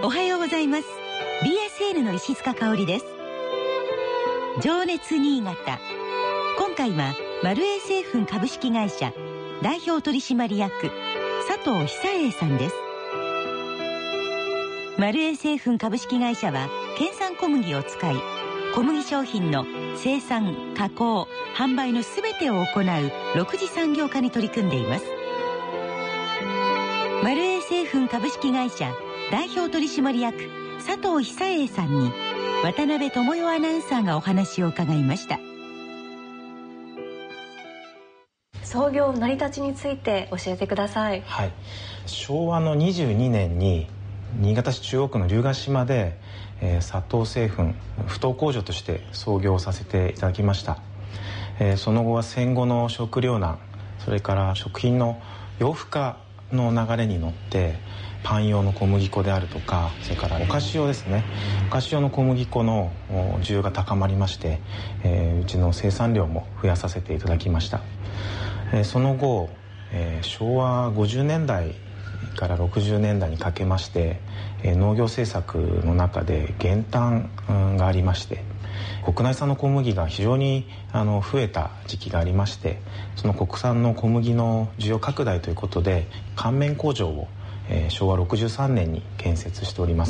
おはようございます。 BSL の石塚香織です。情熱新潟、今回はマルエー製粉株式会社代表取締役佐藤久栄さんです。マルエー製粉株式会社は県産小麦を使い、小麦商品の生産、加工、販売のすべてを行う6次産業化に取り組んでいます。マルエー製粉株式会社代表取締役佐藤久栄さんに渡辺智代アナウンサーがお話を伺いました。 創業成り立ちについて教えてください。 はい、昭和の22年に新潟市中央区の龍ヶ島で、佐藤製粉不当工場として創業させていただきました。その後は戦後の食糧難、それから食品の洋風化の流れに乗ってパン用の小麦粉であるとか、それからお菓子用ですね、お菓子用の小麦粉の需要が高まりまして、うちの生産量も増やさせていただきました。その後、昭和50年代から60年代にかけまして、農業政策の中で減反がありまして、国内産の小麦が非常に増えた時期がありまして、その国産の小麦の需要拡大ということで乾麺工場を昭和63年に建設しております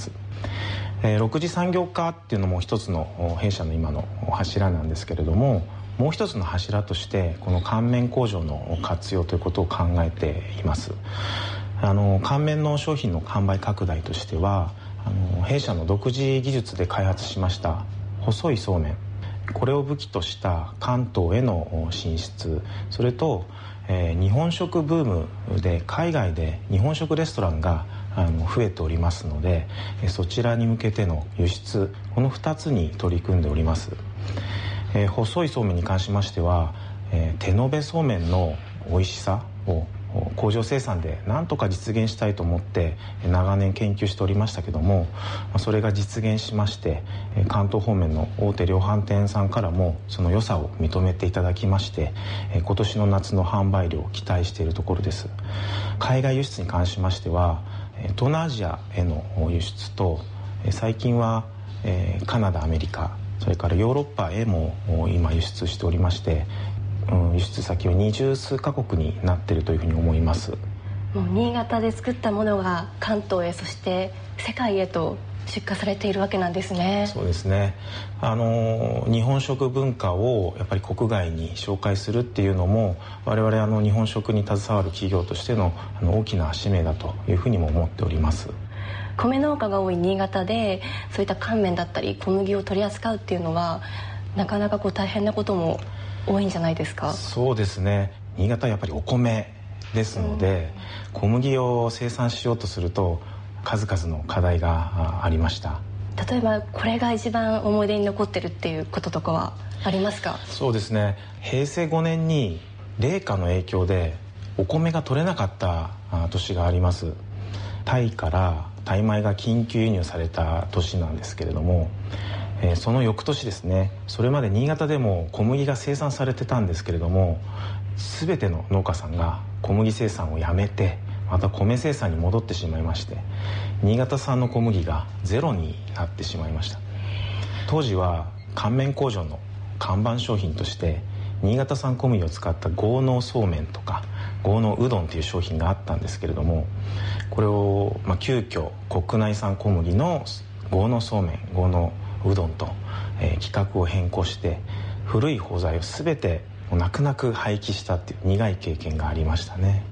。6次産業化っていうのも一つの弊社の今の柱なんですけれども、もう一つの柱としてこの乾麺工場の活用ということを考えています。乾麺の商品の販売拡大としては、弊社の独自技術で開発しました細いそうめん、これを武器とした関東への進出、それと、日本食ブームで海外で日本食レストランが増えておりますので、そちらに向けての輸出、この2つに取り組んでおります。細いそうめんに関しましては、手延べそうめんの美味しさを工場生産で何とか実現したいと思って長年研究しておりましたけども、それが実現しまして、関東方面の大手量販店さんからもその良さを認めていただきまして、今年の夏の販売量を期待しているところです。海外輸出に関しましては東南アジアへの輸出と、最近はカナダ、アメリカ、それからヨーロッパへも今輸出しておりまして、輸出先は20数カ国になっているというふうに思います。 もう新潟で作ったものが関東へ、そして世界へと出荷されているわけなんですね。 そうですね。日本食文化をやっぱり国外に紹介するっていうのも、我々日本食に携わる企業としての大きな使命だというふうにも思っております。 米農家が多い新潟でそういった乾麺だったり小麦を取り扱うっていうのは、なかなか大変なことも多いんじゃないですか？ そうですね。新潟はやっぱりお米ですので、小麦を生産しようとすると数々の課題がありました。 例えばこれが一番思い出に残ってるっていうこととかはありますか？ そうですね。平成5年に冷夏の影響でお米が取れなかった年があります。タイからタイ米が緊急輸入された年なんですけれども、その翌年ですね、それまで新潟でも小麦が生産されてたんですけれども、全ての農家さんが小麦生産をやめてまた米生産に戻ってしまいまして、新潟産の小麦がゼロになってしまいました。当時は乾麺工場の看板商品として新潟産小麦を使った豪農そうめんとか豪農うどんという商品があったんですけれども、これを急遽国内産小麦の豪農そうめん、豪農うどんと、規格を変更して古い包材を全て泣く泣く廃棄したっていう苦い経験がありましたね。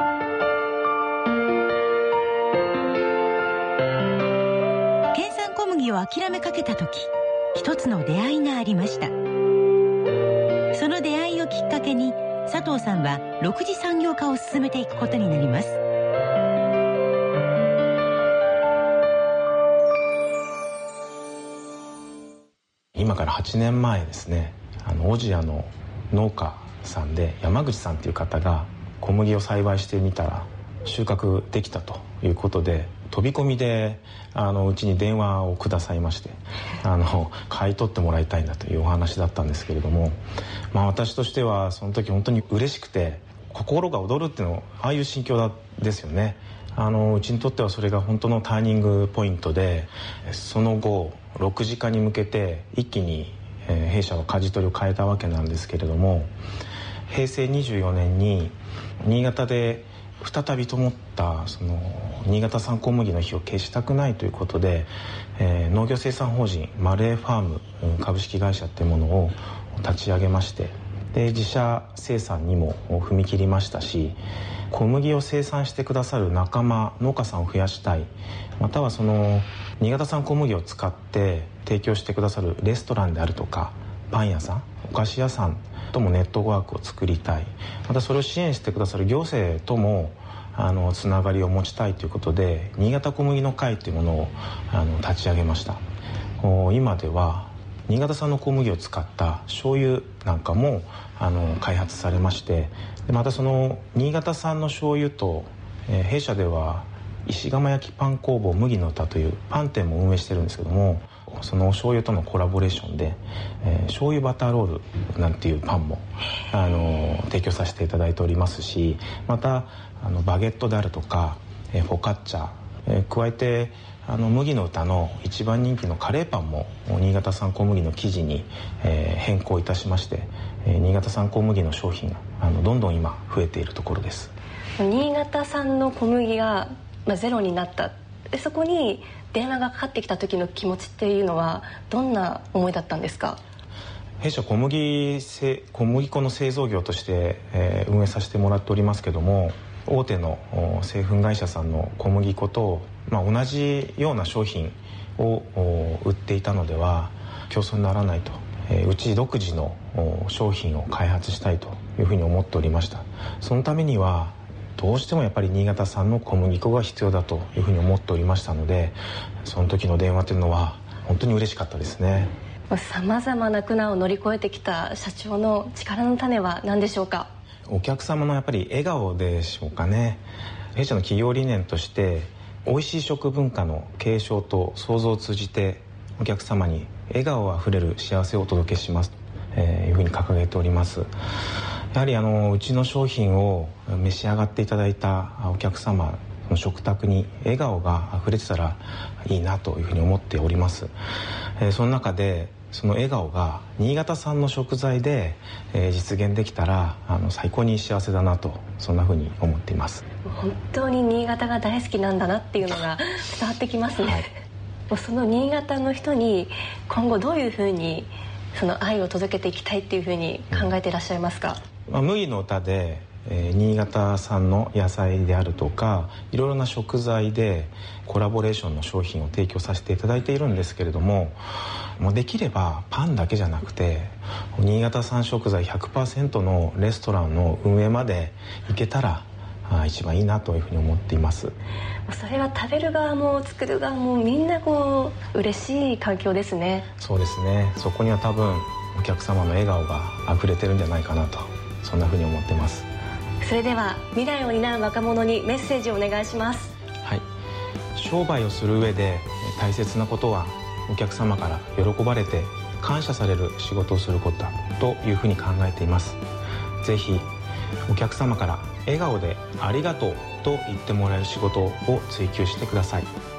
県産小麦を諦めかけた時、一つの出会いがありました。その出会いをきっかけに佐藤さんは6次産業化を進めていくことになります。 今から8年前ですね、小千谷の農家さんで山口さんという方が小麦を栽培してみたら収穫できたということで、飛び込みでうちに電話をくださいまして、買い取ってもらいたいんだというお話だったんですけれども、私としてはその時本当に嬉しくて心が躍るっていうのはああいう心境ですよね。 うちにとってはそれが本当のターニングポイントで、その後6次化に向けて一気に弊社は舵取りを変えたわけなんですけれども、平成24年に新潟で再び灯ったその新潟産小麦の火を消したくないということで、農業生産法人マルエファーム株式会社っていうものを立ち上げまして、で自社生産にも踏み切りましたし、小麦を生産してくださる仲間農家さんを増やしたい、またはその新潟産小麦を使って提供してくださるレストランであるとかパン屋さん、お菓子屋さんともネットワークを作りたい、またそれを支援してくださる行政ともつながりを持ちたいということで、新潟小麦の会というものを立ち上げました。今では新潟産の小麦を使った醤油なんかも開発されまして、でまたその新潟産の醤油と、弊社では石窯焼きパン工房麦の歌というパン店も運営してるんですけども、そのお醤油とのコラボレーションで、醤油バターロールなんていうパンも提供させていただいておりますし、またバゲットであるとかフォカッチャ、加えて麦の歌の一番人気のカレーパンも新潟産小麦の生地に、変更いたしまして、新潟産小麦の商品がどんどん今増えているところです。 新潟産の小麦が、ゼロになった、でそこに電話がかかってきた時の気持ちっていうのはどんな思いだったんですか？ 弊社小麦粉の製造業として、運営させてもらっておりますけども、大手の製粉会社さんの小麦粉と、同じような商品を売っていたのでは競争にならないと、うち独自の商品を開発したいというふうに思っておりました。そのためにはどうしてもやっぱり新潟産の小麦粉が必要だというふうに思っておりましたので、その時の電話というのは本当に嬉しかったですね。 さまざまな苦難を乗り越えてきた社長の力の種は何でしょうか？ お客様のやっぱり笑顔でしょうかね。弊社の企業理念として美味しい食文化の継承と創造を通じてお客様に笑顔あふれる幸せをお届けしますというふうに掲げております。やはりうちの商品を召し上がっていただいたお客様の食卓に笑顔があふれてたらいいなというふうに思っております。その中でその笑顔が新潟産の食材で実現できたら最高に幸せだなと、そんなふうに思っています。 本当に新潟が大好きなんだなっていうのが伝わってきますね、はい、その新潟の人に今後どういうふうにその愛を届けていきたいっていうふうに考えていらっしゃいますか？ 麦の歌で新潟産の野菜であるとかいろいろな食材でコラボレーションの商品を提供させていただいているんですけれども、できればパンだけじゃなくて新潟産食材 100% のレストランの運営まで行けたら一番いいなというふうに思っています。 それは食べる側も作る側もみんな嬉しい環境ですね。 そうですね。そこには多分お客様の笑顔があふれてるんじゃないかなと、そんなふうに思っています。 それでは未来を担う若者にメッセージをお願いします。 はい、商売をする上で大切なことはお客様から喜ばれて感謝される仕事をすることだというふうに考えています。ぜひお客様から笑顔でありがとうと言ってもらえる仕事を追求してください。